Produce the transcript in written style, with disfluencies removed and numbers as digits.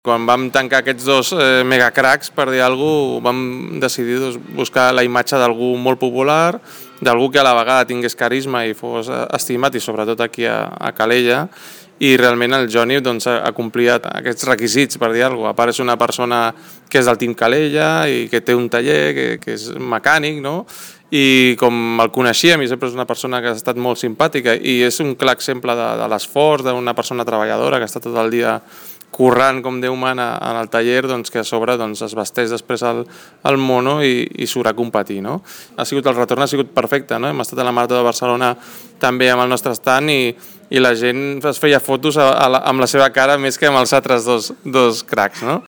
Quan vam tancar aquests dos megacracs, per dir alguna cosa, vam decidir buscar la imatge d'algú molt popular, d'algú que a la vegada tingués carisma i fos estimat, i sobretot aquí a Calella, i realment el Johnny ha complert aquests requisits, per dir alguna cosa. A part és una persona que és del Team Calella i que té un taller, que és mecànic, no? I com el coneixíem, i sempre és una persona que ha estat molt simpàtica, i és un clar exemple de l'esforç d'una persona treballadora que està tot el dia currant com Déu mana en el taller, que a sobre es vesteix després al mono i surt a competir. No? El retorn ha sigut perfecte. No? Hem estat a la Marató de Barcelona també amb el nostre stand i la gent es feia fotos amb la seva cara més que amb els altres dos cracs. No?